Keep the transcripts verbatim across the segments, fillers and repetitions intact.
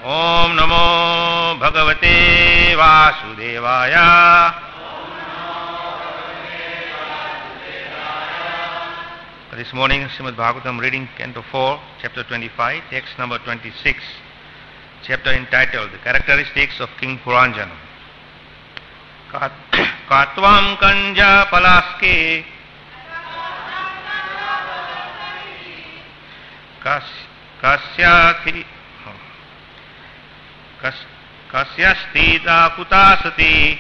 Om Namo Bhagavate Vasudevaya. This morning, Srimad Bhagavatam, reading Canto four, Chapter twenty-five, text number twenty-six, chapter entitled The Characteristics of King Puranjana. Katvam Kanja Palaske Kasyathi Kasyastita Kutasati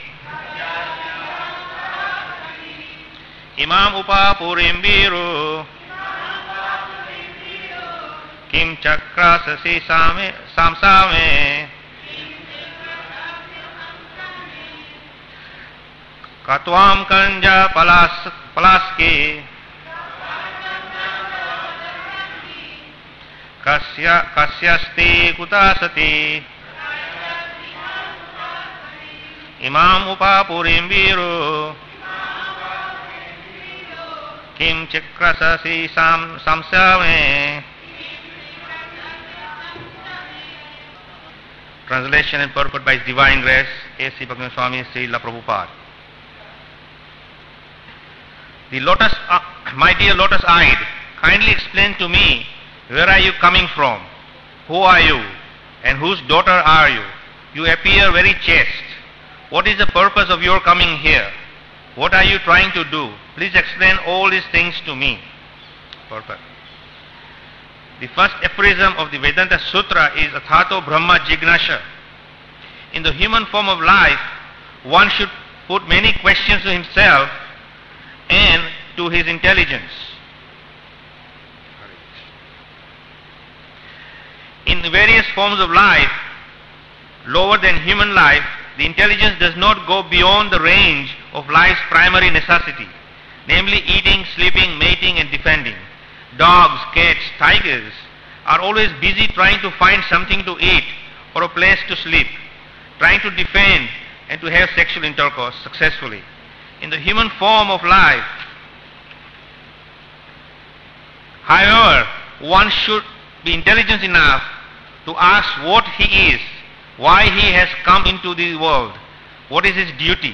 Imam Upapurim Viru Kim Chakrasasi Samsame Katvam Kanja Palas Palaski Kasya Kasyasti Kutasati Imam Upapurim Viru Kim Chakrasasi Sam Samsame. Translation and purport by His Divine Grace, A C Bhaktivinoda Swami Srila Prabhupada. The lotus, uh, my dear lotus-eyed, kindly explain to me, where are you coming from? Who are you? And whose daughter are you? You appear very chaste. What is the purpose of your coming here? What are you trying to do? Please explain all these things to me. Purpose. The first aphorism of the Vedanta Sutra is Athato Brahma Jignasha. In the human form of life, one should put many questions to himself and to his intelligence. In the various forms of life, lower than human life, the intelligence does not go beyond the range of life's primary necessity, namely eating, sleeping, mating and defending. Dogs, cats, tigers are always busy trying to find something to eat or a place to sleep, trying to defend and to have sexual intercourse successfully. In the human form of life, however, one should be intelligent enough to ask what he is, why he has come into the world, what is his duty,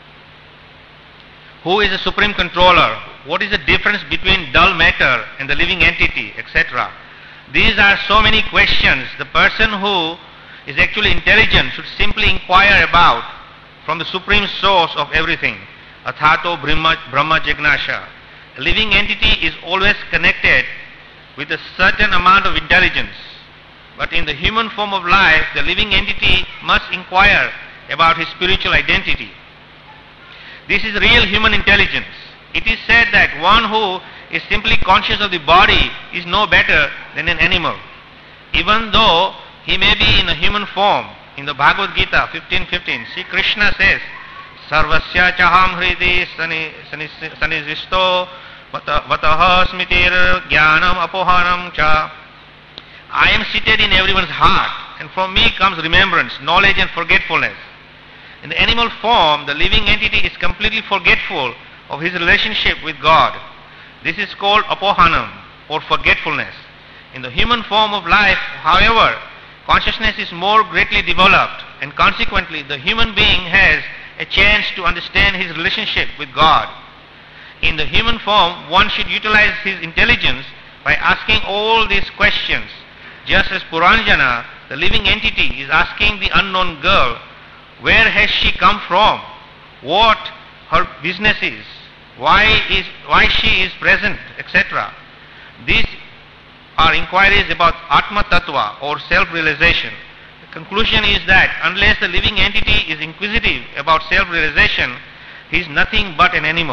who is the supreme controller, what is the difference between dull matter and the living entity, et cetera. These are so many questions the person who is actually intelligent should simply inquire about from the supreme source of everything, Athato Brahma, Brahma Jignasha. A living entity is always connected with a certain amount of intelligence. But in the human form of life, the living entity must inquire about his spiritual identity. This is real human intelligence. It is said that one who is simply conscious of the body is no better than an animal, even though he may be in a human form. In the Bhagavad Gita fifteen fifteen, Sri Krishna says, Sarvasya chaham hridi sanizvisto vataha smitir jnanam apohanam cha. I am seated in everyone's heart, and from me comes remembrance, knowledge and forgetfulness. In the animal form, the living entity is completely forgetful of his relationship with God. This is called apohanam, or forgetfulness. In the human form of life, however, consciousness is more greatly developed, and consequently the human being has a chance to understand his relationship with God. In the human form, one should utilize his intelligence by asking all these questions, just as Puranjana, the living entity, is asking the unknown girl, where has she come from, what her business is, why is why she is present, et cetera. These are inquiries about Atma Tattva, or self-realization. The conclusion is that unless the living entity is inquisitive about self-realization, he is nothing but an animal.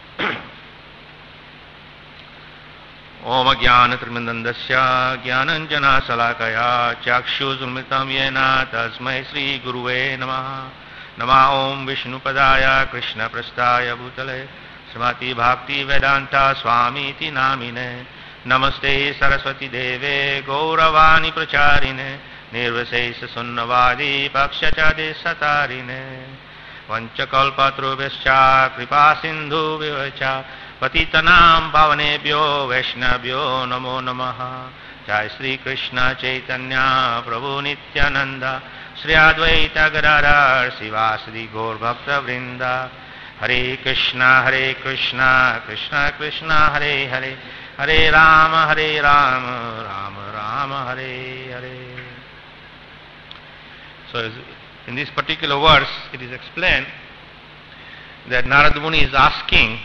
Om Jnana Trimandandasya Jnananjana Salakaya Chakshuzulmitam Yena Tasmai Sri Guruve Namaha. Nama Om Vishnu Padaya Krishna Prastaya Bhutale Srimati Bhakti Vedanta Swami Iti Namine. Namaste Saraswati Deve Gauravani Pracharine Nirvasesa Sunnavadi Pakshachade Satarine Vanchakalpatrubhascha Kripa Sindhu Vivacha Patitanam Pavanebhyo Vaishnavyo Namo Namaha Jai Sri Krishna Chaitanya Prabhu Nityananda Sri Advaita Gadadhar Sivasadi Gaur Bhakta Vrinda Hare Krishna Hare Krishna Krishna Krishna Hare Hare Hare Rama Hare Rama Rama Rama Hare Hare. So in this particular verse it is explained that Narada Muni is asking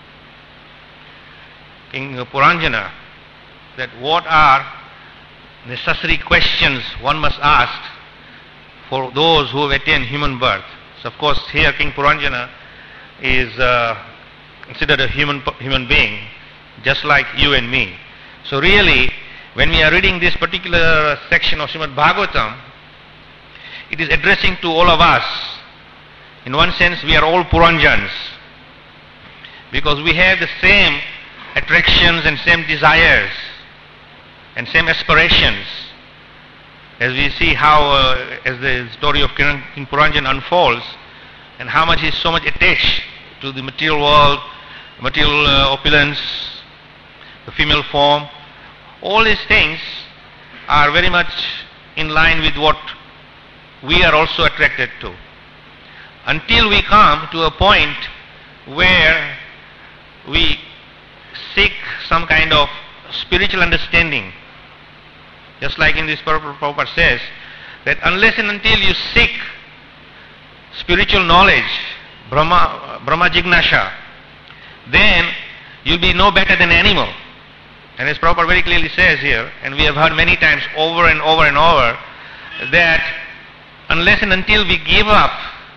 King Puranjana that what are necessary questions one must ask for those who have attained human birth. So of course here King Puranjana is uh, considered a human human being just like you and me. So really when we are reading this particular section of Srimad Bhagavatam, it is addressing to all of us. In one sense we are all Puranjans because we have the same attractions and same desires and same aspirations. As we see how uh, as the story of King Puranjana unfolds and how much he is so much attached to the material world, material uh, opulence, the female form, all these things are very much in line with what we are also attracted to. Until we come to a point where we seek some kind of spiritual understanding, just like in this Prabhupada says, that unless and until you seek spiritual knowledge, Brahma, Brahma Jignasha, then you'll be no better than animal. And as Prabhupada very clearly says here, and we have heard many times over and over and over, that unless and until we give up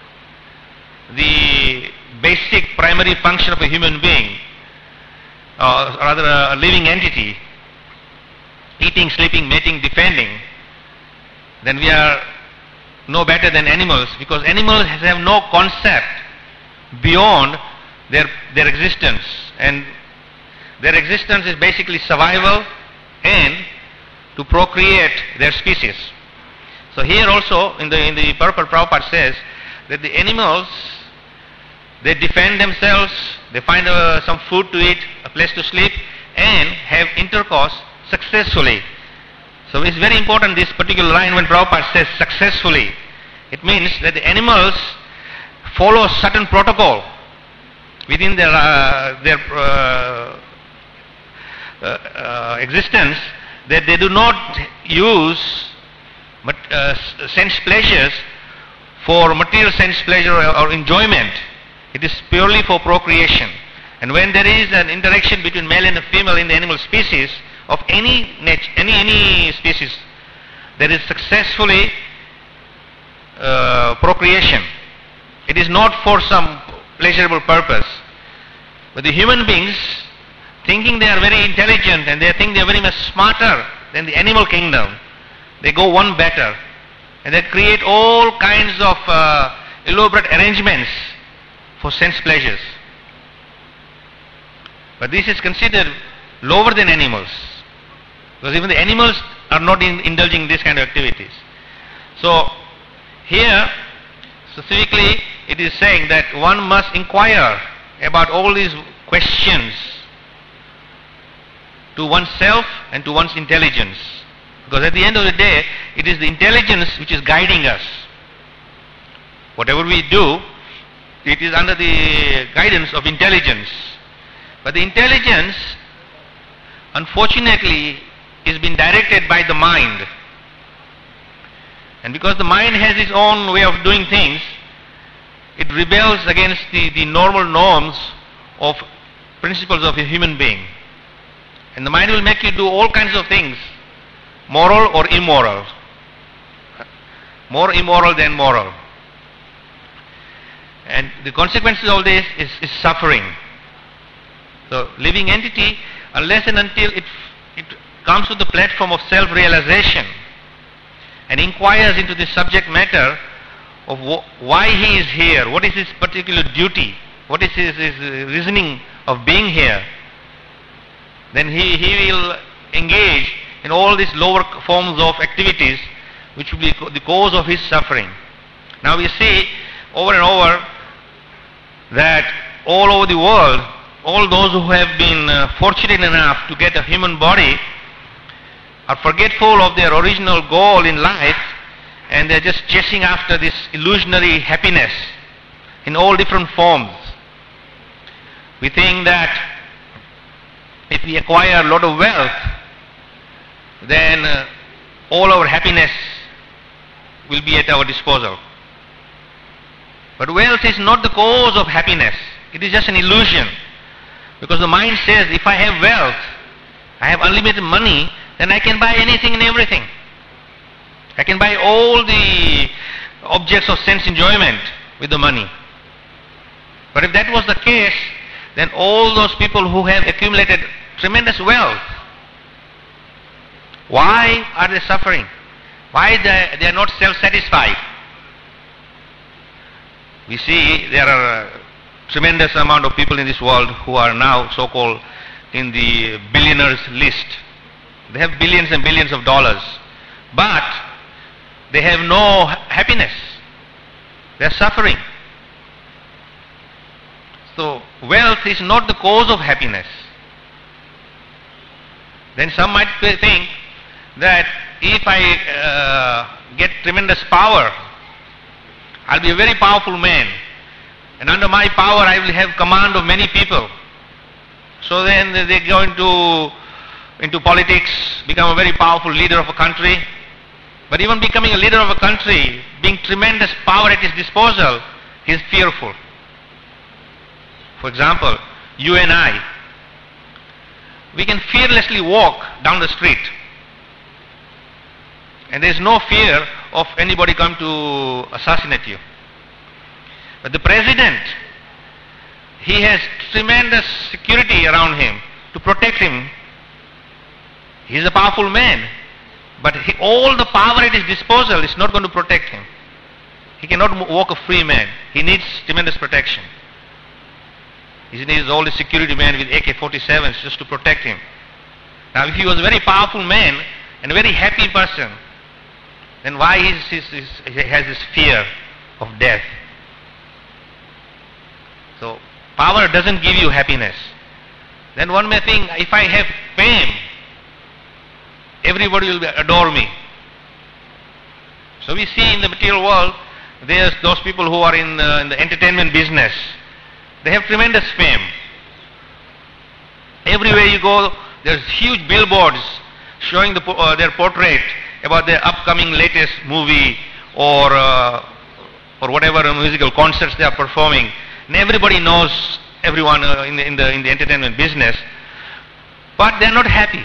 the basic primary function of a human being, or rather a living entity, eating, sleeping, mating, defending, then we are no better than animals, because animals have no concept beyond their, their existence, and their existence is basically survival and to procreate their species. So here also in the in the purport Prabhupada says that the animals, they defend themselves, they find uh, some food to eat, a place to sleep, and have intercourse successfully. So it's very important this particular line when Prabhupada says successfully. It means that the animals follow a certain protocol within their uh, their uh, uh, uh, existence, that they do not use but, uh, sense pleasures for material sense pleasure or, or enjoyment. It is purely for procreation. And when there is an interaction between male and female in the animal species of any nature, any any species, there is successfully uh, procreation. It is not for some pleasurable purpose. But the human beings, thinking they are very intelligent and they think they are very much smarter than the animal kingdom, they go one better, and they create all kinds of uh, elaborate arrangements for sense pleasures. But this is considered lower than animals, because even the animals are not in indulging in this kind of activities. So here specifically it is saying that one must inquire about all these questions to oneself and to one's intelligence. Because at the end of the day, it is the intelligence which is guiding us. Whatever we do, it is under the guidance of intelligence. But the intelligence, unfortunately, is being directed by the mind. And because the mind has its own way of doing things, it rebels against the, the normal norms of principles of a human being. And the mind will make you do all kinds of things, moral or immoral. More immoral than moral. And the consequences of this is, is suffering. So living entity, unless and until it, it comes to the platform of self-realization and inquires into the subject matter of wh- why he is here, what is his particular duty, what is his, his reasoning of being here, then he, he will engage in all these lower forms of activities which will be the cause of his suffering. Now we see over and over that all over the world, all those who have been uh, fortunate enough to get a human body are forgetful of their original goal in life, and they're just chasing after this illusionary happiness in all different forms. We think that if we acquire a lot of wealth, then uh, all our happiness will be at our disposal. But wealth is not the cause of happiness. It is just an illusion. Because the mind says, if I have wealth, I have unlimited money, then I can buy anything and everything. I can buy all the objects of sense enjoyment with the money. But if that was the case, then all those people who have accumulated tremendous wealth, why are they suffering? Why they, they are not self-satisfied? We see there are a tremendous amount of people in this world who are now so-called in the billionaires list. They have billions and billions of dollars, but they have no happiness. They are suffering. So wealth is not the cause of happiness. Then some might think that if I uh, get tremendous power, I'll be a very powerful man, and under my power I will have command of many people. So then they go into, into politics, become a very powerful leader of a country. But even becoming a leader of a country, being tremendous power at his disposal, he is fearful. For example, you and I, we can fearlessly walk down the street, and there is no fear of anybody come to assassinate you. But the president, he has tremendous security around him to protect him. He is a powerful man, but he, all the power at his disposal is not going to protect him. He cannot walk a free man. He needs tremendous protection. He needs all the security men with A K forty-sevens just to protect him. Now if he was a very powerful man and a very happy person, then why is his, his, he has this fear of death? So power doesn't give you happiness. Then one may think, if I have fame, everybody will adore me. So we see in the material world, there's those people who are in, uh, in the entertainment business. They have tremendous fame. Everywhere you go, there's huge billboards showing the, uh, their portrait about their upcoming latest movie or uh, or whatever musical concerts they are performing. And everybody knows everyone uh, in, the, in the in the entertainment business, but they are not happy.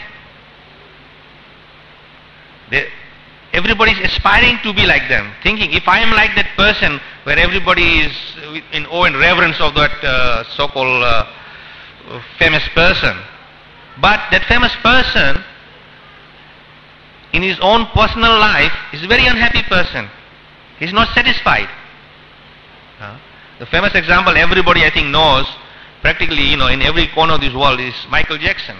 They, everybody is aspiring to be like them, thinking, if I am like that person where everybody is in awe and reverence of that uh, so-called uh, famous person, but that famous person in his own personal life is a very unhappy person. He is not satisfied. Uh, the famous example everybody I think knows, practically, you know, in every corner of this world, is Michael Jackson.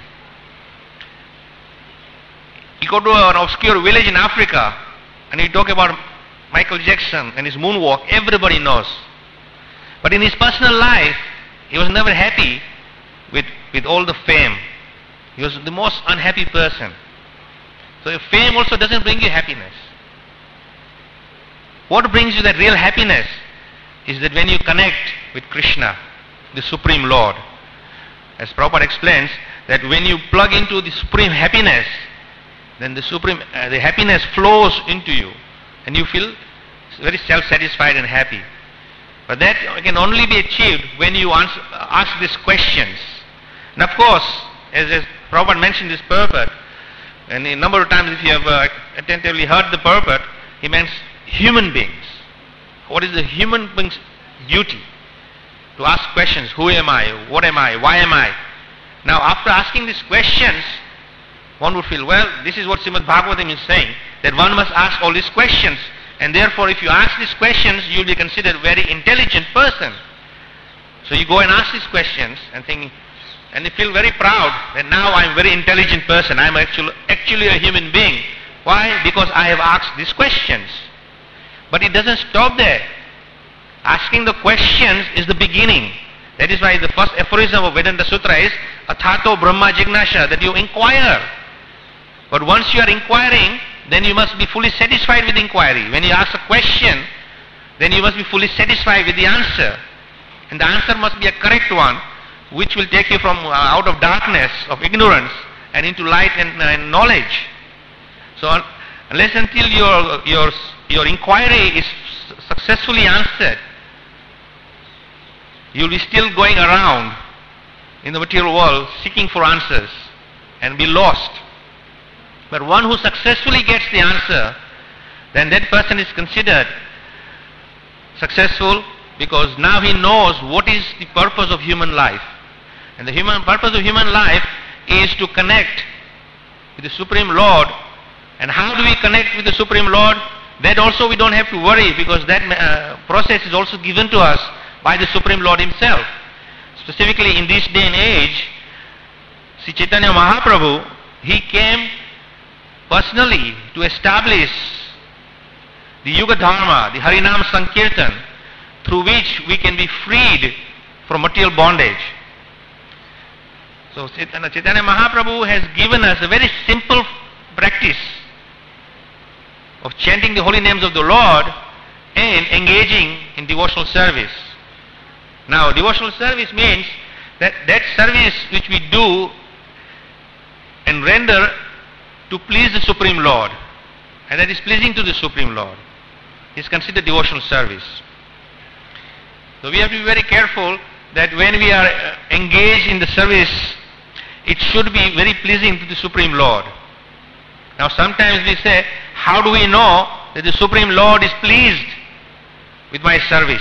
You go to an obscure village in Africa and you talk about Michael Jackson and his moonwalk, everybody knows. But in his personal life, he was never happy with, with all the fame. He was the most unhappy person. So fame also doesn't bring you happiness. What brings you that real happiness is that when you connect with Krishna, the Supreme Lord. As Prabhupada explains, that when you plug into the supreme happiness, then the supreme, uh, the happiness flows into you and you feel very self-satisfied and happy. But that can only be achieved when you answer, ask these questions. And of course, as, as Prabhupada mentioned this purport, and a number of times if you have uh, attentively heard the purport, he means human beings. What is the human being's duty? To ask questions, who am I, what am I, why am I? Now after asking these questions, one would feel, well, this is what Srimad Bhagavatam is saying, that one must ask all these questions, and therefore if you ask these questions, you will be considered a very intelligent person. So you go and ask these questions and think, and you feel very proud that now I am a very intelligent person, I am actually, actually a human being. Why? Because I have asked these questions. But it doesn't stop there. Asking the questions is the beginning. That is why the first aphorism of Vedanta Sutra is Athato Brahma Jignasha, that you inquire. But once you are inquiring, then you must be fully satisfied with inquiry. When you ask a question, then you must be fully satisfied with the answer. And the answer must be a correct one, which will take you from uh, out of darkness, of ignorance, and into light and, uh, and knowledge. So un- unless until your, your, your inquiry is successfully answered, you will be still going around in the material world seeking for answers and be lost. But one who successfully gets the answer, then that person is considered successful, because now he knows what is the purpose of human life. And the human purpose of human life is to connect with the Supreme Lord. And how do we connect with the Supreme Lord? That also we don't have to worry, because that uh, process is also given to us by the Supreme Lord Himself. Specifically in this day and age, Sri Chaitanya Mahaprabhu, he came personally to establish the Yuga Dharma, the Harinam Sankirtan, through which we can be freed from material bondage. So Chaitanya, Chaitanya Mahaprabhu has given us a very simple practice of chanting the holy names of the Lord and engaging in devotional service. Now, devotional service means that that service which we do and render to please the Supreme Lord, and that is pleasing to the Supreme Lord, is considered devotional service. So we have to be very careful that when we are engaged in the service, it should be very pleasing to the Supreme Lord. Now sometimes we say, how do we know that the Supreme Lord is pleased with my service?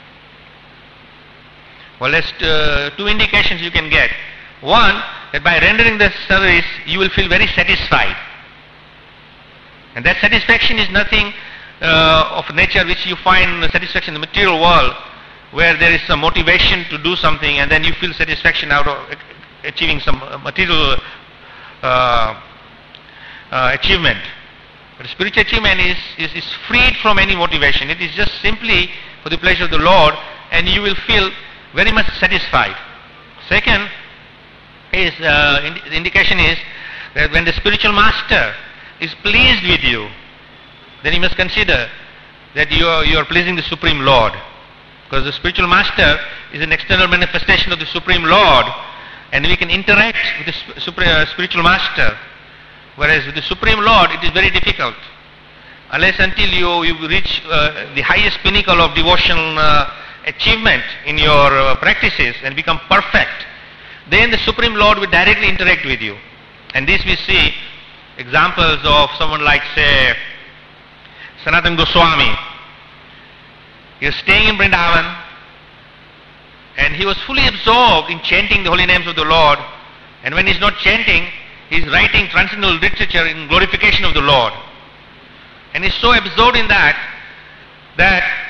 Well, there's uh, two indications you can get. One, that by rendering the service, you will feel very satisfied. And that satisfaction is nothing uh, of nature which you find satisfaction in the material world, where there is some motivation to do something and then you feel satisfaction out of achieving some material uh, uh, achievement. But spiritual achievement is, is, is freed from any motivation. It is just simply for the pleasure of the Lord, and you will feel very much satisfied. Second is, uh, indi- the indication is that when the spiritual master is pleased with you, then you must consider that you are, you are pleasing the Supreme Lord. Because the spiritual master is an external manifestation of the Supreme Lord, and we can interact with the sp- super, uh, spiritual master. Whereas with the Supreme Lord, it is very difficult. Unless until you, you reach uh, the highest pinnacle of devotional uh, achievement in your uh, practices and become perfect, then the Supreme Lord will directly interact with you. And this we see examples of someone like, say, Sanatana Goswami. He was staying in Vrindavan, and he was fully absorbed in chanting the holy names of the Lord. And when he's not chanting, he's writing transcendental literature in glorification of the Lord. And he's so absorbed in that, that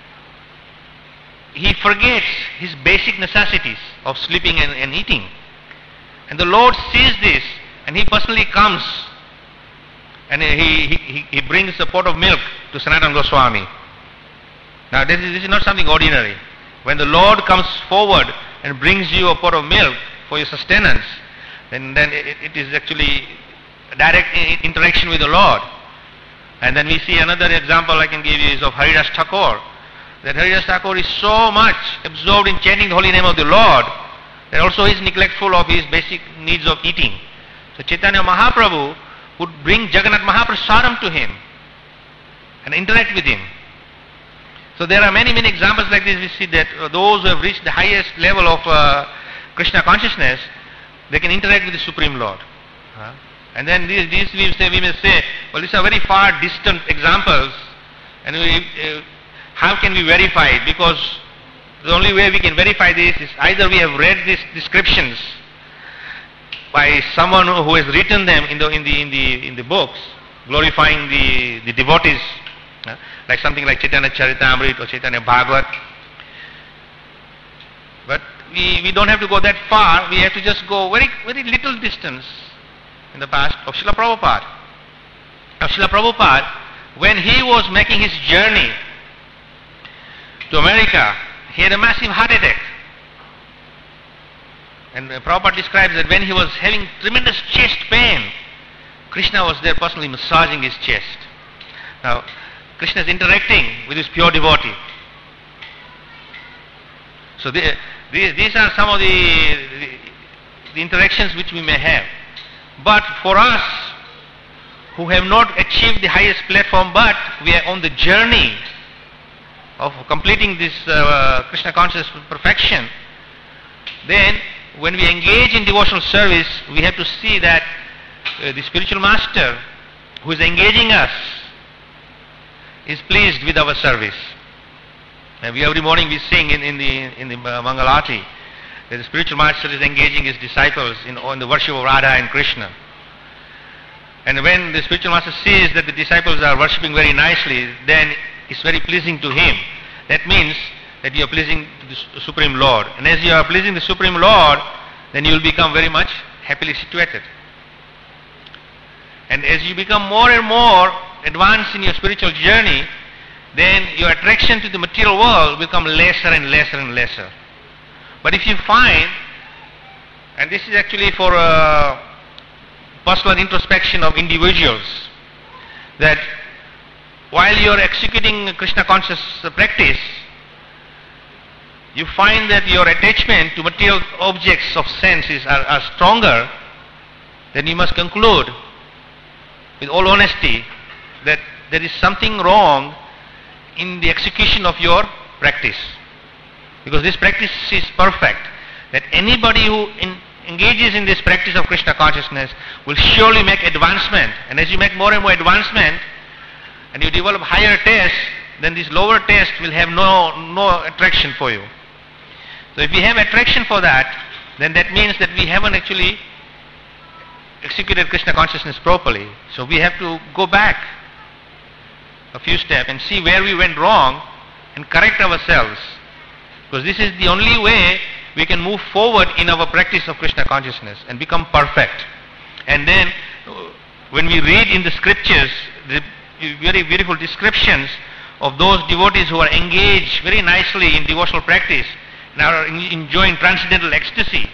he forgets his basic necessities of sleeping and, and eating. And the Lord sees this, and he personally comes, and he, he, he brings a pot of milk to Sanatana Goswami. Now this is, this is not something ordinary. When the Lord comes forward and brings you a pot of milk for your sustenance, then, then it, it is actually a direct interaction with the Lord. And then we see another example I can give you is of Haridas Thakur. That Haridas Thakur is so much absorbed in chanting the holy name of the Lord that also he is neglectful of his basic needs of eating. So Chaitanya Mahaprabhu would bring Jagannath Mahaprasadam to him and interact with him. So there are many, many examples like this. We see that uh, those who have reached the highest level of uh, Krishna consciousness, they can interact with the Supreme Lord. Uh, and then these, these we, say, we may say, well, these are very far distant examples, and we, uh, how can we verify it? Because the only way we can verify this is either we have read these descriptions by someone who has written them in the in the in the in the books, glorifying the, the devotees, uh, like something like Chaitanya Charitamrita or Chaitanya Bhagavat. But we, we don't have to go that far. We have to just go very very little distance in the past of Srila Prabhupada. Now Srila Prabhupada, when he was making his journey to America, he had a massive heart attack. And Prabhupada describes that when he was having tremendous chest pain, Krishna was there personally massaging his chest. Now, Krishna is interacting with his pure devotee. So the, the, these are some of the, the, the interactions which we may have. But for us, who have not achieved the highest platform, but we are on the journey of completing this uh, Krishna consciousness perfection, then when we engage in devotional service, we have to see that uh, the spiritual master who is engaging us is pleased with our service. And we every morning we sing in, in the in the uh, Mangalati that the spiritual master is engaging his disciples in, in the worship of Radha and Krishna. And when the spiritual master sees that the disciples are worshipping very nicely, then it's very pleasing to him. That means that you are pleasing to the Supreme Lord. And as you are pleasing the Supreme Lord, then you will become very much happily situated. And as you become more and more advanced in your spiritual journey, then your attraction to the material world will become lesser and lesser and lesser. But if you find, and this is actually for a personal introspection of individuals, that while you are executing Krishna conscious practice, you find that your attachment to material objects of senses are, are stronger, then you must conclude with all honesty that there is something wrong in the execution of your practice. Because this practice is perfect. That anybody who in, engages in this practice of Krishna consciousness will surely make advancement. And as you make more and more advancement, and you develop higher taste, then this lower taste will have no, no attraction for you. So if we have attraction for that, then that means that we haven't actually executed Krishna consciousness properly. So we have to go back a few steps and see where we went wrong and correct ourselves. Because this is the only way we can move forward in our practice of Krishna consciousness and become perfect. And then when we read in the scriptures the very beautiful descriptions of those devotees who are engaged very nicely in devotional practice and are enjoying transcendental ecstasy,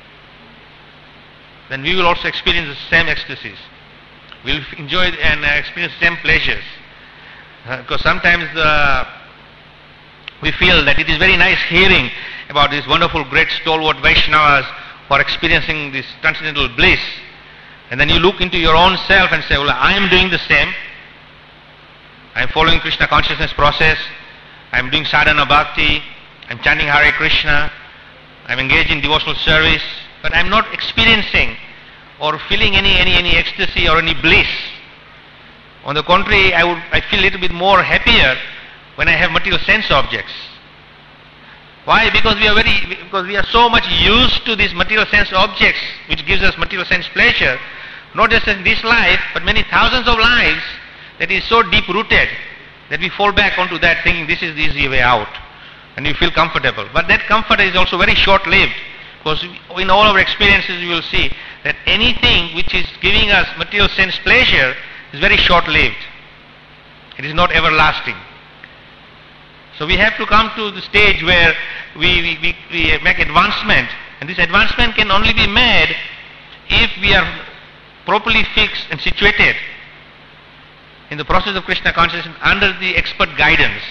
then we will also experience the same ecstasies. We will enjoy and experience the same pleasures. Uh, because sometimes uh, we feel that it is very nice hearing about these wonderful, great, stalwart Vaishnavas who are experiencing this transcendental bliss. And then you look into your own self and say, well, I am doing the same. I am following Krishna consciousness process. I am doing sadhana bhakti. I am chanting Hare Krishna. I am engaged in devotional service. But I am not experiencing or feeling any, any, any ecstasy or any bliss. On the contrary, I would I feel a little bit more happier when I have material sense objects. Why? Because we are very because we are so much used to these material sense objects which gives us material sense pleasure, not just in this life, but many thousands of lives, that is so deep rooted that we fall back onto that thinking this is the easy way out. And we feel comfortable. But that comfort is also very short lived. Because in all our experiences we will see that anything which is giving us material sense pleasure is very short-lived. It is not everlasting. So we have to come to the stage where we, we, we, we make advancement, and this advancement can only be made if we are properly fixed and situated in the process of Krishna consciousness under the expert guidance.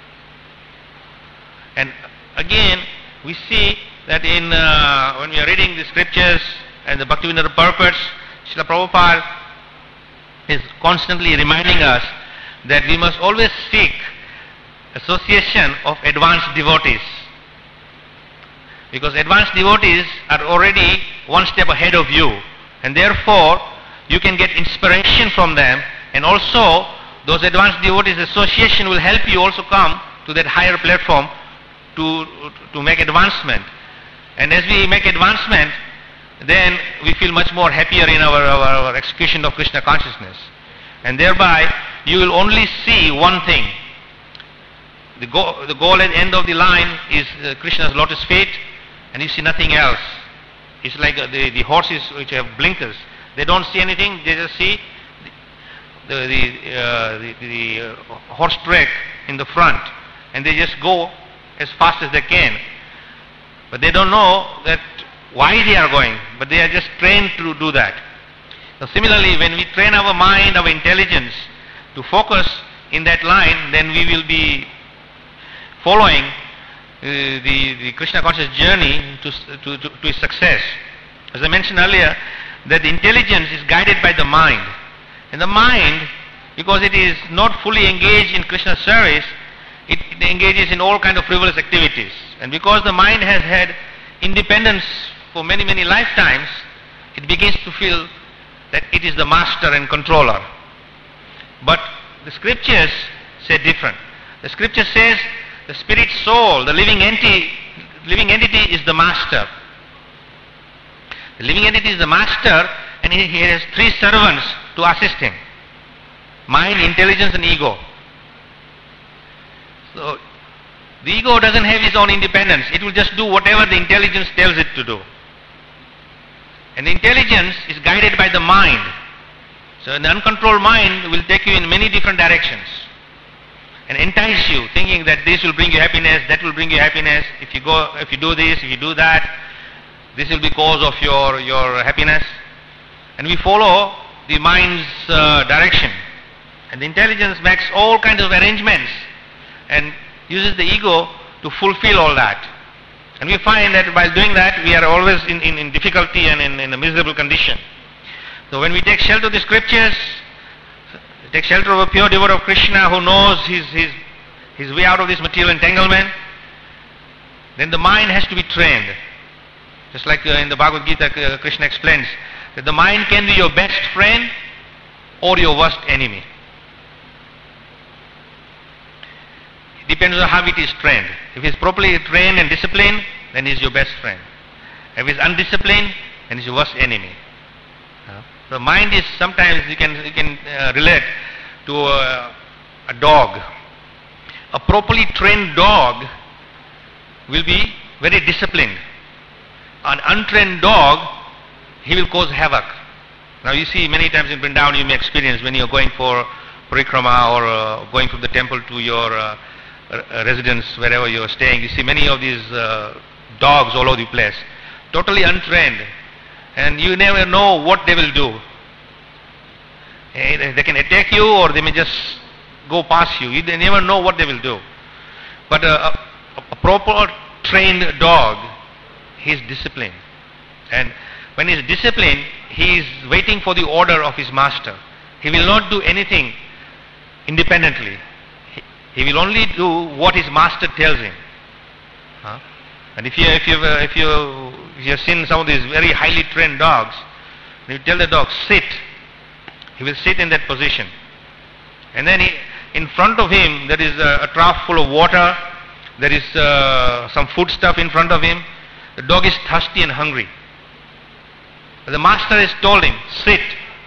And again, we see that in uh, when we are reading the scriptures and the Bhaktivinoda purports, Srila Prabhupada is constantly reminding us that we must always seek association of advanced devotees. Because advanced devotees are already one step ahead of you, and therefore you can get inspiration from them, and also those advanced devotees association will help you also come to that higher platform to, to make advancement. And as we make advancement, then we feel much more happier in our, our, our execution of Krishna consciousness. And thereby, you will only see one thing. The, go, the goal at the end of the line is uh, Krishna's lotus feet, and you see nothing else. It's like uh, the, the horses which have blinkers. They don't see anything, they just see the, the, uh, the, the uh, horse track in the front, and they just go as fast as they can. But they don't know that why they are going, but they are just trained to do that. So similarly, when we train our mind, our intelligence to focus in that line, then we will be following uh, the, the Krishna conscious journey to, to, to, to its success. As I mentioned earlier, that the intelligence is guided by the mind. And the mind, because it is not fully engaged in Krishna's service, it, it engages in all kind of frivolous activities. And because the mind has had independence for many, many lifetimes, it begins to feel that it is the master and controller. But the scriptures say different. The scripture says the spirit soul, the living entity, living entity is the master. The living entity is the master, and he, he has three servants to assist him: mind, intelligence and ego. So the ego doesn't have its own independence. It will just do whatever the intelligence tells it to do. And the intelligence is guided by the mind. So an uncontrolled mind will take you in many different directions and entice you, thinking that this will bring you happiness, that will bring you happiness. If you go, if you do this, if you do that, this will be cause of your your happiness. And we follow the mind's uh, direction. And the intelligence makes all kinds of arrangements and uses the ego to fulfill all that. And we find that while doing that, we are always in, in, in difficulty and in, in a miserable condition. So when we take shelter of the scriptures, take shelter of a pure devotee of Krishna who knows his, his, his way out of this material entanglement, then the mind has to be trained. Just like uh, in the Bhagavad Gita, uh, Krishna explains that the mind can be your best friend or your worst enemy. It depends on how it is trained. If it is properly trained and disciplined, then it is your best friend. If it is undisciplined, then it is your worst enemy. Uh, the mind is sometimes, you can, you can uh, relate to a, a dog. A properly trained dog will be very disciplined. An untrained dog, he will cause havoc. Now you see many times in Vrindavan you may experience when you are going for parikrama or uh, going from the temple to your uh, residence, wherever you are staying, you see many of these uh, dogs all over the place, totally untrained, and you never know what they will do. They can attack you or they may just go past you. You never know what they will do. But a, a, a proper trained dog, he is disciplined, and when he is disciplined, he is waiting for the order of his master. He will not do anything independently. He will only do what his master tells him. Huh? And if you if you uh, if you if you have seen some of these very highly trained dogs, you tell the dog sit, he will sit in that position. And then he, in front of him there is a, a trough full of water. There is uh, some food stuff in front of him. The dog is thirsty and hungry. But the master has told him sit.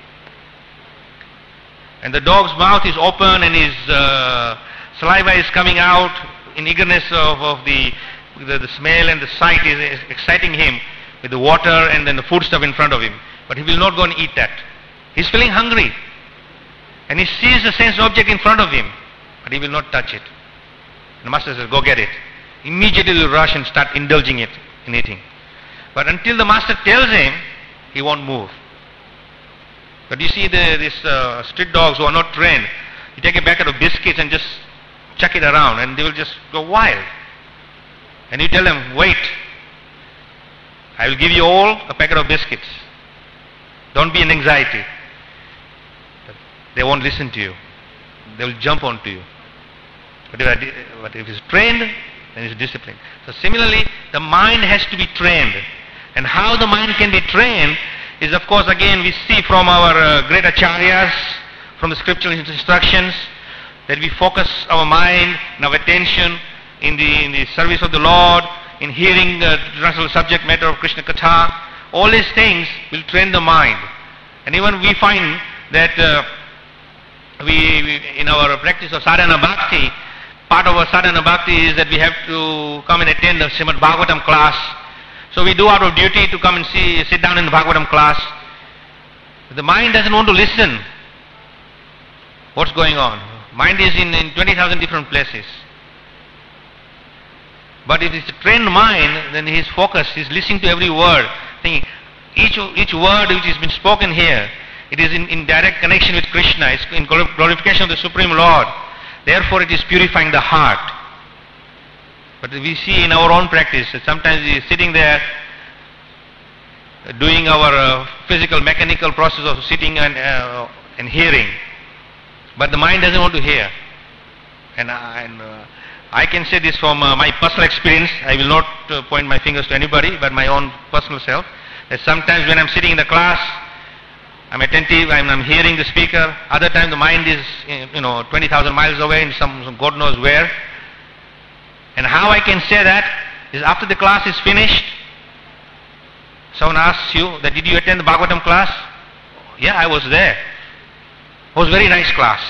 And the dog's mouth is open and his uh, saliva is coming out in eagerness of, of the, the the smell, and the sight is, is exciting him with the water and then the food stuff in front of him. But he will not go and eat that. He's feeling hungry. And he sees the sense object in front of him, but he will not touch it. And the master says, go get it. Immediately he will rush and start indulging it in eating. But until the master tells him, he won't move. But you see the, these uh, street dogs who are not trained, you take a packet of biscuits and just chuck it around and they will just go wild. And you tell them, wait, I will give you all a packet of biscuits. Don't be in anxiety. They won't listen to you. They will jump onto you. But if, I, but if it's trained, then it's disciplined. So similarly, the mind has to be trained. And how the mind can be trained is, of course, again we see from our uh, great acharyas, from the scriptural instructions, that we focus our mind and our attention in the, in the service of the Lord, in hearing the transcendental subject matter of Krishna Katha. All these things will train the mind. And even we find that uh, we, we, in our practice of sadhana bhakti, part of our sadhana bhakti is that we have to come and attend the Srimad Bhagavatam class. So we do out of duty to come and see, sit down in the Bhagavatam class. The mind doesn't want to listen. What's going on? Mind is in, in twenty thousand different places. But if it's a trained mind, then he is focused, he is listening to every word, thinking each, each word which has been spoken here It is in, in direct connection with Krishna. It's in glorification of the Supreme Lord. Therefore it is purifying the heart. But we see in our own practice, sometimes we are sitting there doing our uh, physical, mechanical process of sitting and, uh, and hearing. But the mind doesn't want to hear. And, uh, and uh, I can say this from uh, my personal experience. I will not uh, point my fingers to anybody, but my own personal self. That sometimes when I'm sitting in the class, I'm attentive, I'm, I'm hearing the speaker. Other times the mind is, you know, twenty thousand miles away in some, some God knows where. And how I can say that is after the class is finished, someone asks you that, did you attend the Bhagavatam class? Yeah, I was there. It was a very nice class.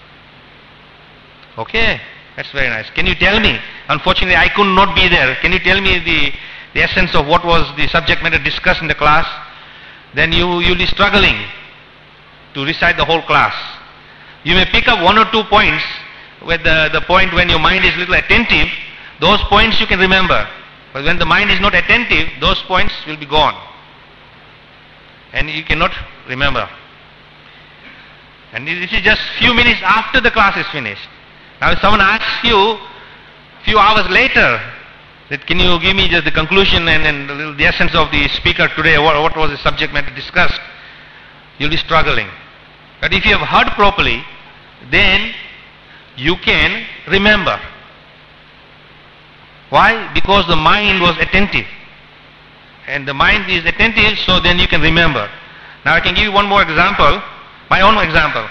Okay, that's very nice. Can you tell me? Unfortunately, I could not be there. Can you tell me the, the essence of what was the subject matter discussed in the class? Then you you'll be struggling to recite the whole class. You may pick up one or two points with the, the point when your mind is a little attentive. Those points you can remember. But when the mind is not attentive, those points will be gone. And you cannot remember. And this is just few minutes after the class is finished. Now if someone asks you few hours later, that can you give me just the conclusion and, and the, the essence of the speaker today, what, what was the subject matter discussed, you'll be struggling. But if you have heard properly, then you can remember. Why? Because the mind was attentive. And the mind is attentive, so then you can remember. Now I can give you one more example, my own example.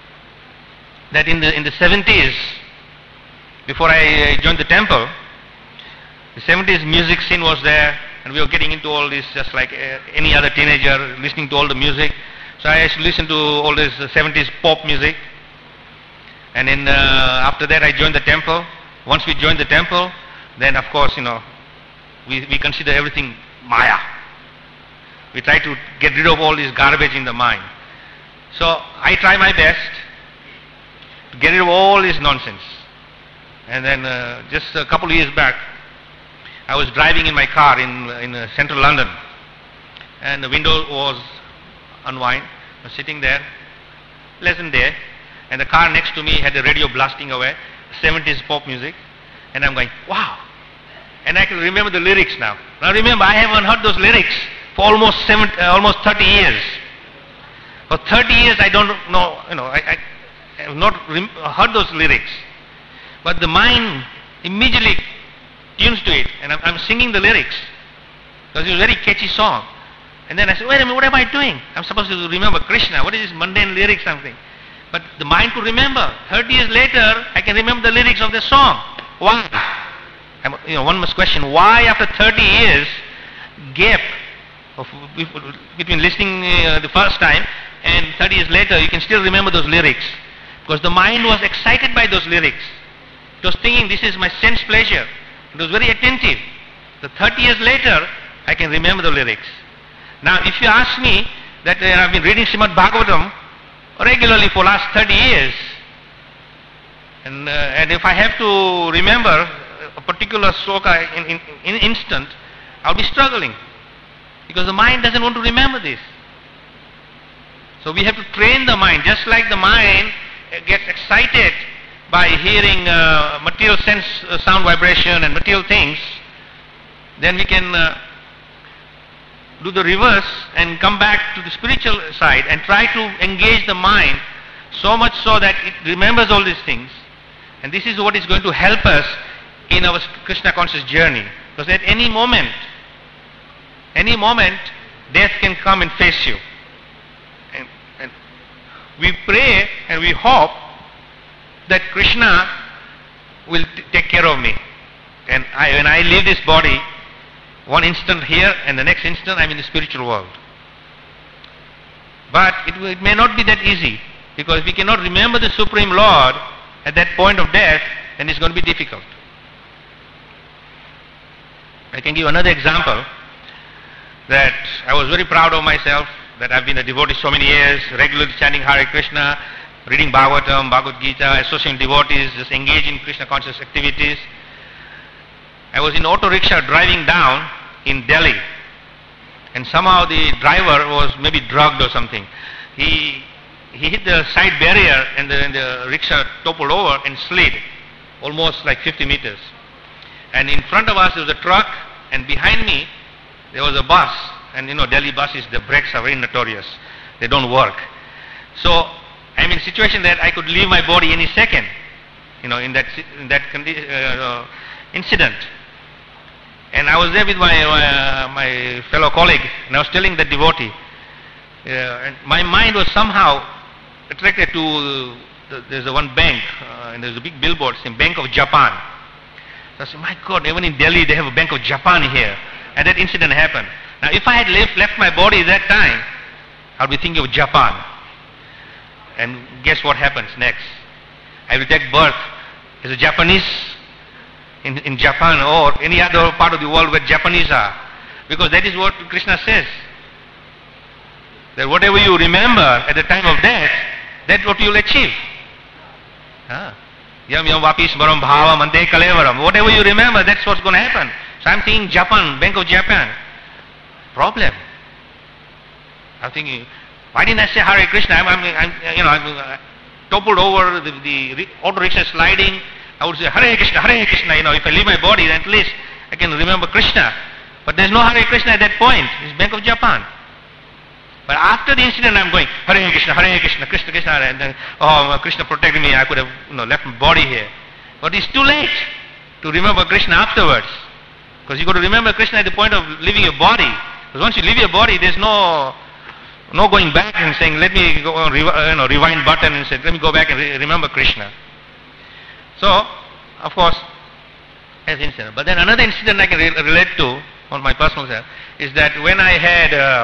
That in the in the seventies, before I joined the temple, the seventies music scene was there, and we were getting into all this just like uh, any other teenager, listening to all the music. So I used to listen to all this uh, seventies pop music. And then uh, after that I joined the temple. Once we joined the temple, then of course, you know, we, we consider everything Maya. We try to get rid of all this garbage in the mind. So I try my best to get rid of all this nonsense. And then uh, just a couple of years back, I was driving in my car in, in uh, central London. And the window was unwound. I was sitting there, pleasant day. And the car next to me had the radio blasting away, seventies pop music. And I'm going, wow. And I can remember the lyrics now. Now remember, I haven't heard those lyrics for almost seven, uh, almost thirty years. For thirty years I don't know, you know, I, I have not rem- heard those lyrics. But the mind immediately tunes to it, and I'm, I'm singing the lyrics. Because it was a very catchy song. And then I said, wait a minute, what am I doing? I'm supposed to remember Krishna. What is this mundane lyrics something? But the mind could remember. thirty years later, I can remember the lyrics of the song. Why? I'm, you know, one must question, why after thirty years gap of, between listening uh, the first time and thirty years later, you can still remember those lyrics? Because the mind was excited by those lyrics. It was thinking, this is my sense pleasure. It was very attentive. The thirty years later, I can remember the lyrics. Now, if you ask me that uh, I've been reading Srimad Bhagavatam regularly for last thirty years, and, uh, and if I have to remember a particular sloka in, in, in instant, I'll be struggling. Because the mind doesn't want to remember this. So we have to train the mind, just like the mind gets excited by hearing uh, material sense, uh, sound vibration and material things, then we can uh, do the reverse and come back to the spiritual side and try to engage the mind so much so that it remembers all these things. And this is what is going to help us in our Krishna conscious journey. Because at any moment, any moment, death can come and face you. And, and we pray and we hope that Krishna will t- take care of me. And I, when I leave this body, one instant here and the next instant I'm in the spiritual world. But it, it may not be that easy, because if we cannot remember the Supreme Lord at that point of death, then it's going to be difficult. I can give another example, that I was very proud of myself, that I've been a devotee so many years, regularly chanting Hare Krishna, reading Bhagavatam, Bhagavad Gita, associating devotees, just engage in Krishna conscious activities. I was in auto rickshaw driving down in Delhi, and somehow the driver was maybe drugged or something. he he hit the side barrier and the, and the rickshaw toppled over and slid almost like fifty meters. And in front of us there was a truck, and behind me there was a bus. And you know, Delhi buses, the brakes are very notorious. They don't work. So I'm in a situation that I could leave my body any second, you know, in that in that condi- uh, incident. And I was there with my uh, my fellow colleague, and I was telling the devotee, uh, and my mind was somehow attracted to the, there's a one bank, uh, and there's a big billboard saying Bank of Japan. So I said, my God, even in Delhi they have a Bank of Japan here, and that incident happened. Now, if I had left, left my body at that time, I would be thinking of Japan. And guess what happens next? I will take birth as a Japanese in, in Japan or any other part of the world where Japanese are. Because that is what Krishna says. That whatever you remember at the time of death, that's what you will achieve. Ah. Yam yam vapi smaram bhava mante kalevaram. Whatever you remember, that's what's going to happen. So I'm thinking Japan, Bank of Japan. Problem. I'm thinking, why didn't I say Hare Krishna? I'm, I'm, I'm you know, I'm uh, toppled over the, the auto rickshaw sliding. I would say Hare Krishna, Hare Krishna. You know, if I leave my body, then at least I can remember Krishna. But there's no Hare Krishna at that point. It's Bank of Japan. But after the incident, I'm going Hare Krishna, Hare Krishna, Krishna Krishna, and then oh, Krishna protected me. I could have you know left my body here. But it's too late to remember Krishna afterwards, because you got to remember Krishna at the point of leaving your body. Because once you leave your body, there's no no going back and saying, let me go on, you know, rewind button and say, let me go back and re- remember Krishna. So, of course, as incident. But then another incident I can re- relate to on my personal self is that when I had uh,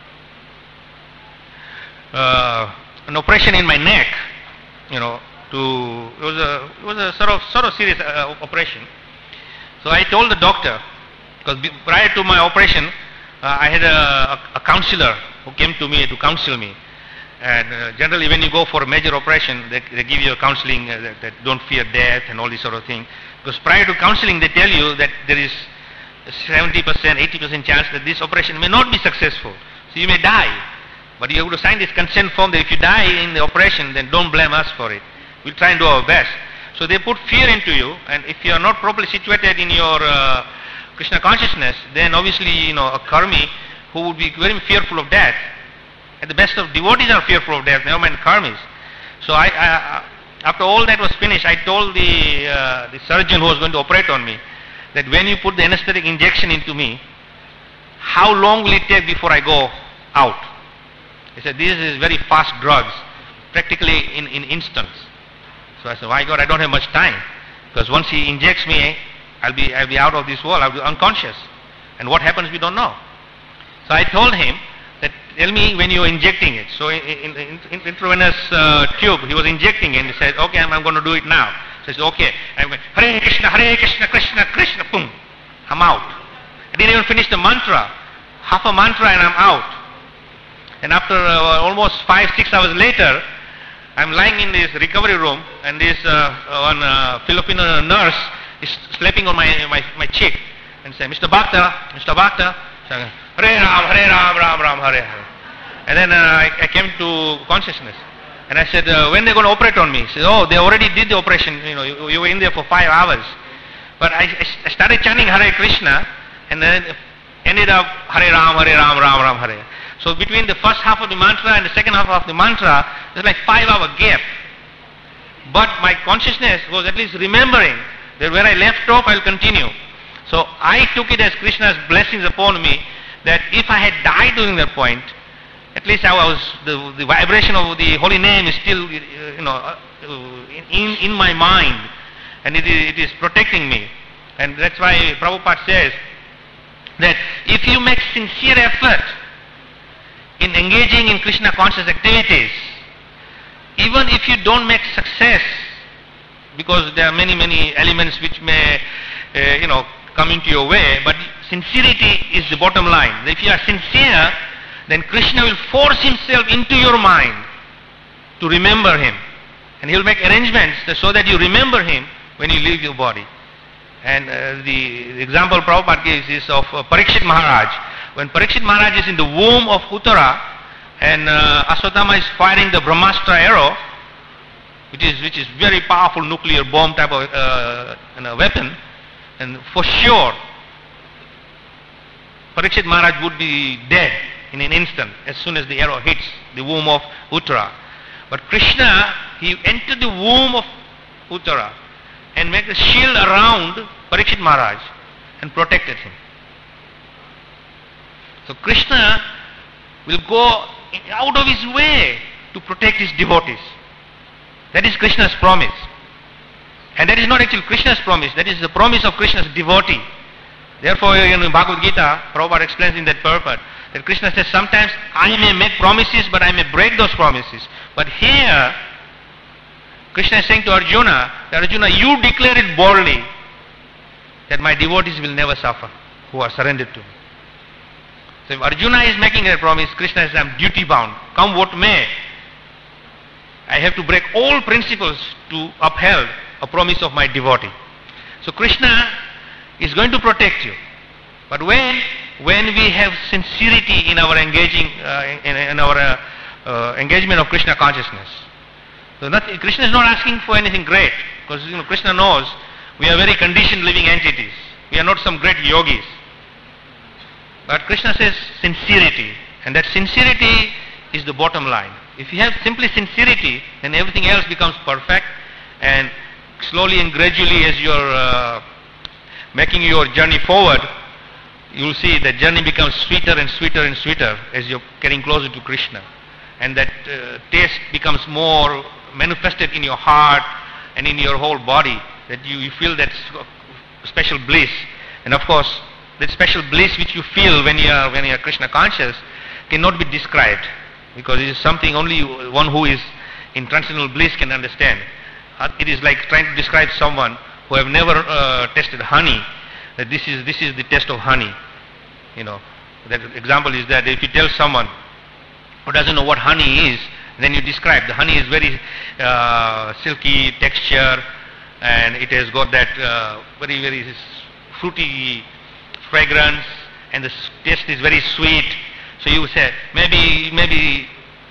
uh, an operation in my neck, you know, to it was a it was a sort of sort of serious uh, operation. So I told the doctor, because prior to my operation, uh, I had a, a, a counselor who came to me to counsel me. And uh, generally when you go for a major operation, they, they give you a counseling uh, that, that don't fear death and all this sort of thing. Because prior to counseling, they tell you that there is seventy percent, eighty percent chance that this operation may not be successful. So you may die. But you have to sign this consent form that if you die in the operation, then don't blame us for it. We'll try and do our best. So they put fear into you, and if you are not properly situated in your uh, Krishna consciousness, then obviously, you know, a karmi who would be very fearful of death. And the best of devotees are fearful of death, never mind karmis. So I, I, after all that was finished, I told the uh, the surgeon who was going to operate on me that when you put the anesthetic injection into me, how long will it take before I go out? He said, this is very fast drugs, practically in, in instants. So I said, my God, I don't have much time, because once he injects me, I'll be I'll be out of this world, I'll be unconscious. And what happens, we don't know. So I told him that, tell me when you're injecting it. So in, in, in, in intravenous uh, tube, he was injecting it, and he said, okay, I'm, I'm going to do it now. So he said, okay. I'm going, Hare Krishna, Hare Krishna, Krishna, Krishna, boom. I'm out. I didn't even finish the mantra. Half a mantra and I'm out. And after uh, almost five, six hours later, I'm lying in this recovery room, and this uh, one uh, Filipino nurse is slapping on my, my, my cheek and saying, Mister Bhakta, Mister Bhakta, saying, Hare Ram, Hare Ram, Ram Ram, Hare Hare. And then uh, I, I came to consciousness. And I said, uh, when are they going to operate on me? He said, oh, they already did the operation, you know, you, you were in there for five hours. But I, I started chanting Hare Krishna, and then ended up Hare Ram, Hare Ram, Ram Ram, Hare. So between the first half of the mantra and the second half of the mantra, there's like five hour gap. But my consciousness was at least remembering that where I left off, I'll continue. So I took it as Krishna's blessings upon me, that if I had died during that point, at least I was, the, the vibration of the holy name is still, you know, in, in my mind, and it is, it is protecting me. And that's why Prabhupada says that if you make sincere effort in engaging in Krishna conscious activities, even if you don't make success, because there are many, many elements which may, uh, you know, come into your way, but sincerity is the bottom line. If you are sincere, then Krishna will force himself into your mind to remember him. And he will make arrangements so that you remember him when you leave your body. And uh, the, the example Prabhupada gives is of uh, Parikshit Maharaj. When Parikshit Maharaj is in the womb of Uttara, and uh, Ashwatthama is firing the Brahmastra arrow, which is which is very powerful nuclear bomb type of uh, you know, weapon, and for sure Parikshit Maharaj would be dead in an instant as soon as the arrow hits the womb of Uttara. But Krishna, he entered the womb of Uttara and made a shield around Parikshit Maharaj and protected him. So Krishna will go out of his way to protect his devotees. That is Krishna's promise. And that is not actually Krishna's promise, that is the promise of Krishna's devotee. Therefore, in Bhagavad Gita, Prabhupada explains in that purport that Krishna says, sometimes I may make promises, but I may break those promises. But here, Krishna is saying to Arjuna, that Arjuna, you declare it boldly, that my devotees will never suffer, who are surrendered to me. So if Arjuna is making a promise, Krishna says, I am duty bound. Come what may, I have to break all principles to uphold a promise of my devotee. So Krishna is going to protect you. But when when we have sincerity in our engaging uh, in, in our uh, uh, engagement of Krishna consciousness, so nothing, Krishna is not asking for anything great, because you know Krishna knows we are very conditioned living entities. We are not some great yogis. But Krishna says sincerity, and that sincerity is the bottom line. If you have simply sincerity, then everything else becomes perfect, and slowly and gradually as you are uh, making your journey forward, you will see that journey becomes sweeter and sweeter and sweeter as you are getting closer to Krishna. And that uh, taste becomes more manifested in your heart and in your whole body, that you, you feel that special bliss. And of course, that special bliss which you feel when you are when you are Krishna conscious cannot be described, because it is something only one who is in transcendental bliss can understand. It is like trying to describe someone who have never uh, tasted honey, that this is this is the taste of honey. You know, that example is that if you tell someone who doesn't know what honey is, then you describe the honey is very uh, silky texture, and it has got that uh, very very fruity fragrance, and the taste is very sweet. So you say maybe maybe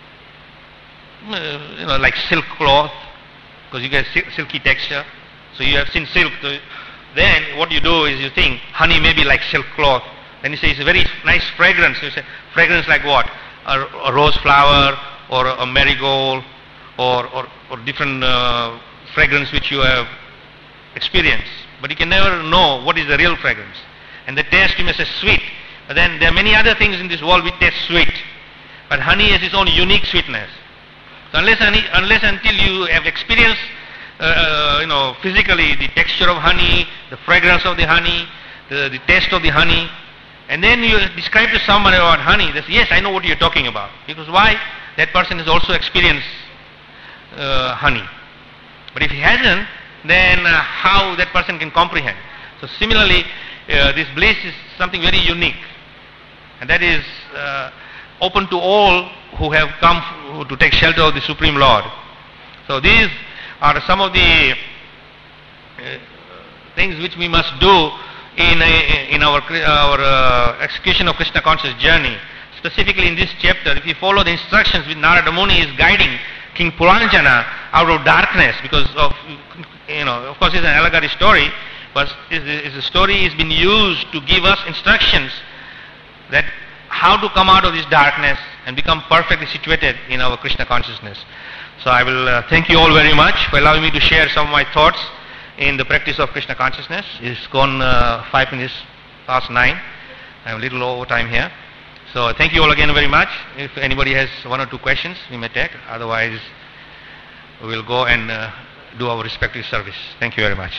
uh, you know like silk cloth, because you get silky texture. So you have seen silk. So then what you do is you think honey may be like silk cloth. Then you say it's a very nice fragrance. So you say fragrance like what? A, a rose flower, or a marigold, or or, or different uh, fragrance which you have experienced. But you can never know what is the real fragrance. And the taste you may say sweet. But then there are many other things in this world which taste sweet. But honey has its own unique sweetness. So unless unless until you have experienced uh, you know physically the texture of honey, the fragrance of the honey, the, the taste of the honey, and then you describe to someone about honey, they say, yes, I know what you're talking about. Because why? That person has also experienced uh, honey. But if he hasn't, then uh, how that person can comprehend? So similarly, uh, this bliss is something very unique, and that is uh, open to all who have come f- to take shelter of the Supreme Lord. So these are some of the uh, things which we must do in a, in our our uh, execution of Krishna conscious journey. Specifically in this chapter, if you follow the instructions which Narada Muni is guiding King Puranjana out of darkness, because of you know of course it's an allegory story, but it's a story has been used to give us instructions that how to come out of this darkness and become perfectly situated in our Krishna consciousness. So I will uh, thank you all very much for allowing me to share some of my thoughts in the practice of Krishna consciousness. It's gone uh, five minutes past nine. I'm a little over time here. So thank you all again very much. If anybody has one or two questions, we may take. Otherwise, we will go and uh, do our respective service. Thank you very much.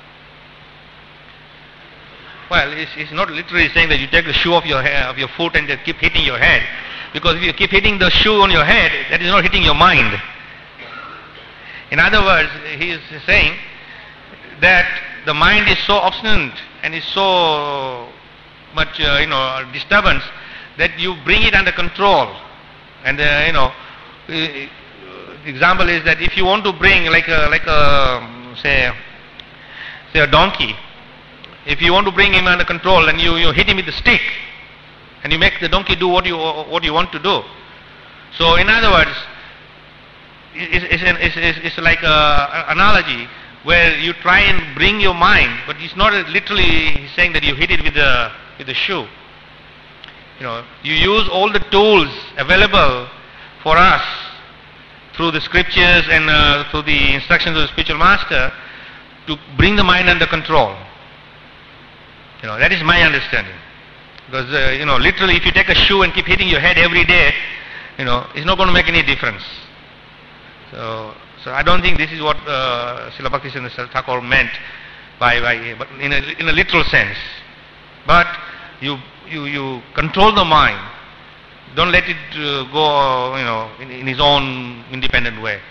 Well, it's, it's not literally saying that you take the shoe off your hair, of your foot and just keep hitting your head. Because if you keep hitting the shoe on your head, that is not hitting your mind. In other words, he is saying that the mind is so obstinate and is so much, uh, you know, disturbance that you bring it under control. And uh, you know, the example is that if you want to bring like a like a say say a donkey, if you want to bring him under control and you, you hit him with the stick and you make the donkey do what you what you want to do, So in other words, it's, it's, an, it's, it's, it's like an analogy where you try and bring your mind, but it's not literally saying that you hit it with the, with the shoe. You know, you use all the tools available for us through the scriptures and uh, through the instructions of the spiritual master to bring the mind under control. You know, that is my understanding. Because, uh, you know, literally if you take a shoe and keep hitting your head every day, you know, it's not going to make any difference. So, so I don't think this is what uh, Srila Bhaktisiddhanta Thakur meant by, by but in a, in a literal sense. But you, you, you control the mind. Don't let it uh, go, you know, in, in its own independent way.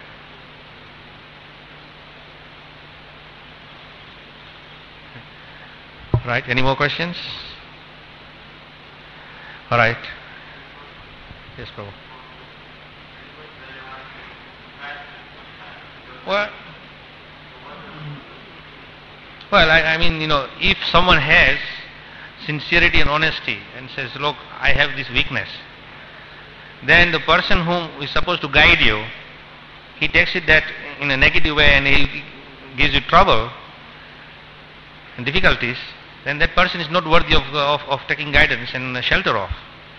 Right, any more questions? Alright. Yes, Prabhu. Well, well I, I mean, you know, if someone has sincerity and honesty and says, look, I have this weakness, then the person whom is supposed to guide you, he takes it that in a negative way and he gives you trouble and difficulties, then that person is not worthy of, of, of taking guidance and shelter of.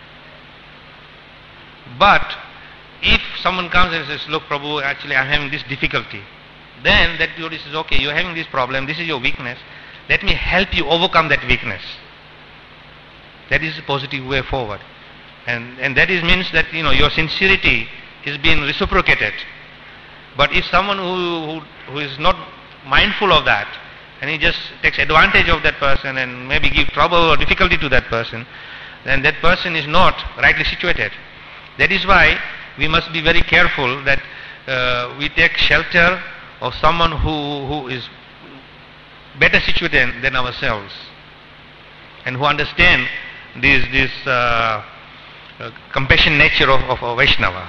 But if someone comes and says, look Prabhu, actually I am having this difficulty, then that devotee says, okay, you are having this problem, this is your weakness, let me help you overcome that weakness. That is a positive way forward. And, and that is means that, you know, your sincerity is being reciprocated. But if someone who, who, who is not mindful of that, and he just takes advantage of that person and maybe give trouble or difficulty to that person, then that person is not rightly situated. That is why we must be very careful that uh, we take shelter of someone who, who is better situated than ourselves and who understand this, this uh, uh, compassion nature of, of a Vaishnava.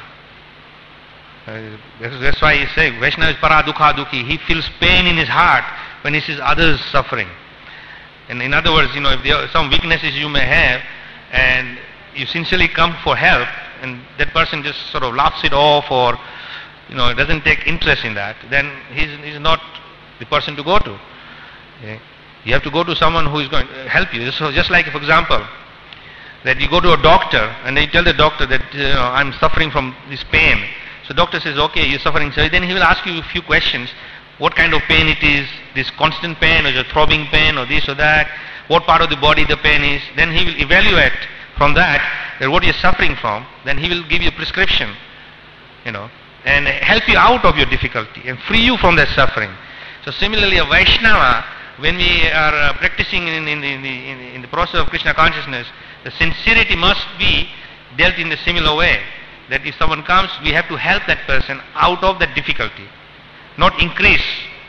Uh, that's, that's why he says Vaishnava is para dukha dukhi. He feels pain in his heart when he sees others suffering. And in other words, you know, if there are some weaknesses you may have and you sincerely come for help and that person just sort of laughs it off or, you know, doesn't take interest in that, then he's, he's not the person to go to. Okay? You have to go to someone who is going to help you. So just like, for example, that you go to a doctor and they tell the doctor that, you know, I'm suffering from this pain. So doctor says, okay, you're suffering. So then he will ask you a few questions. What kind of pain it is, this constant pain or is it throbbing pain or this or that, what part of the body the pain is. Then he will evaluate from that, that what you're suffering from, then he will give you a prescription, you know, and help you out of your difficulty and free you from that suffering. So similarly a Vaishnava, when we are uh, practicing in, in, in, in, in the process of Krishna consciousness, the sincerity must be dealt in a similar way. That if someone comes, we have to help that person out of that difficulty, not increase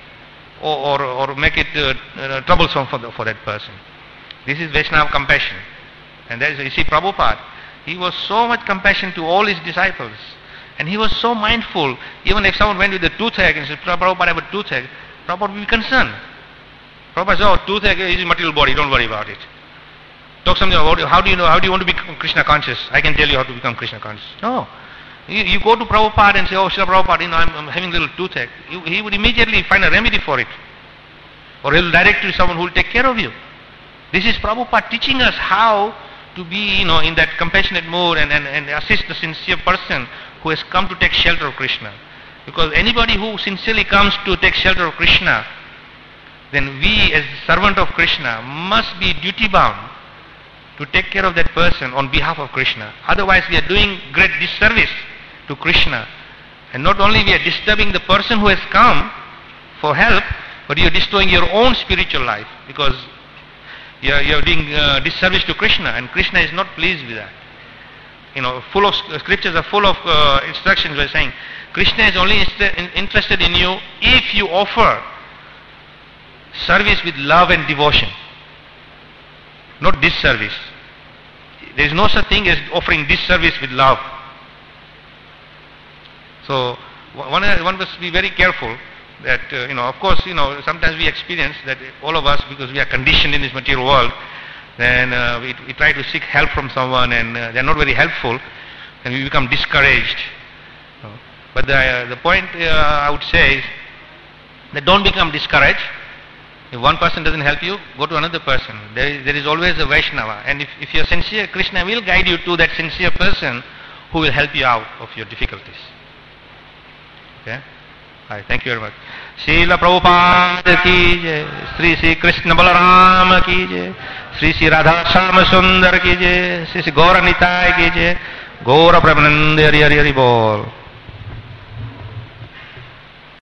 or, or, or make it uh, uh, troublesome for, the, for that person. This is Vaishnava compassion. And that is, you see, Prabhupada, he was so much compassion to all his disciples. And he was so mindful, even if someone went with a toothache and said, Prabhupada, I have a toothache, Prabhupada would be concerned. Prabhupada said, oh, toothache is a material body, don't worry about it. Talk something about how do you know, how do you want to become Krishna conscious? I can tell you how to become Krishna conscious. No. You, you go to Prabhupada and say, oh, Srila Prabhupada, you know, I'm, I'm having a little toothache. You, he would immediately find a remedy for it. Or he will direct you to someone who will take care of you. This is Prabhupada teaching us how to be, you know, in that compassionate mood and, and, and assist the sincere person who has come to take shelter of Krishna. Because anybody who sincerely comes to take shelter of Krishna, then we as servant of Krishna must be duty bound to take care of that person on behalf of Krishna. Otherwise we are doing great disservice to Krishna. And not only we are disturbing the person who has come for help, but you are destroying your own spiritual life because you are, you are doing uh, disservice to Krishna, and Krishna is not pleased with that. You know, full of scriptures are full of uh, instructions by saying Krishna is only inst- interested in you if you offer service with love and devotion, not disservice. There is no such thing as offering disservice with love. So one, one must be very careful that, uh, you know, of course, you know, sometimes we experience that all of us, because we are conditioned in this material world, then uh, we, we try to seek help from someone and uh, they are not very helpful. and we become discouraged. But the, uh, the point uh, I would say is that don't become discouraged. If one person doesn't help you, go to another person. There is, there is always a Vaishnava. And if, if you are sincere, Krishna will guide you to that sincere person who will help you out of your difficulties. Okay? Alright, thank you very much. Srila Prabhupada ki jai, Sri Sri Krishna Balaram ki jai, Sri Sri Radha Shama Sundar ki jai, Sri Sri Gaura Nitai ki jai, Gaura Premanande Hari Hari Hari Bol.